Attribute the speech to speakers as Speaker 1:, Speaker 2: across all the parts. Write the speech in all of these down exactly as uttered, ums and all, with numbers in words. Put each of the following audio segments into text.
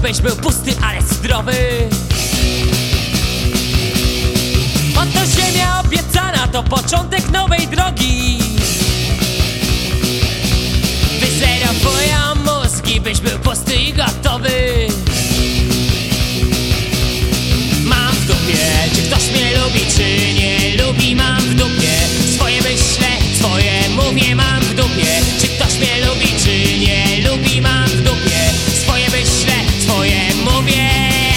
Speaker 1: byś był pusty, ale zdrowy. Oto ziemia obiecana, to początek nowej drogi. Wyzerowują mózgi, byś był pusty i gotowy. Mam w dupie, czy ktoś mnie lubi, czy nie lubi. Mam w dupie swoje myślę, swoje mówię. Mam w dupie, czy ktoś mnie lubi, czy nie lubi. Mam w dupie swoje myślę, swoje mówię.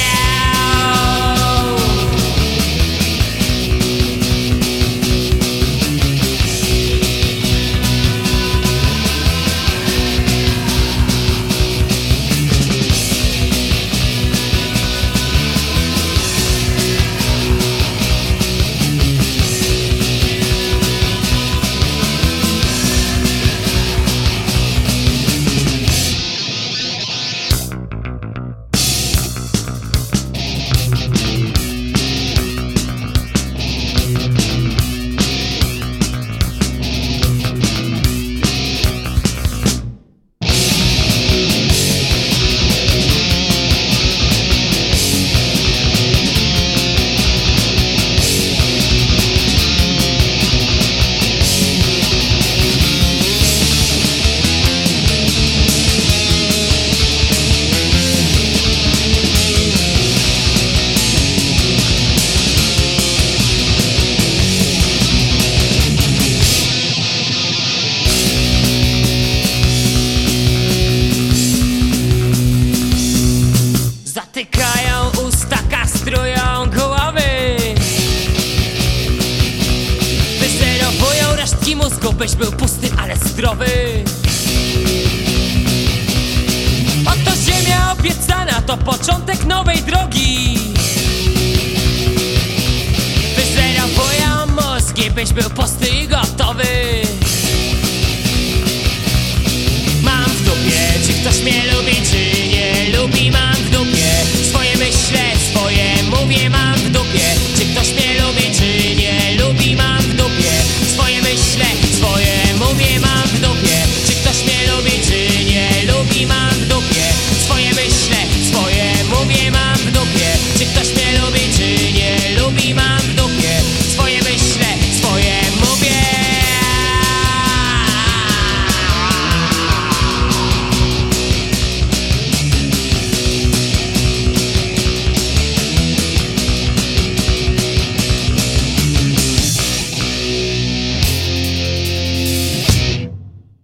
Speaker 1: Zatykają usta, kastrują głowy. Wyzerowują resztki mózgu, byś był pusty, ale zdrowy. Oto ziemia obiecana, to początek nowej drogi. Wyzerowują mózgi, byś był pusty i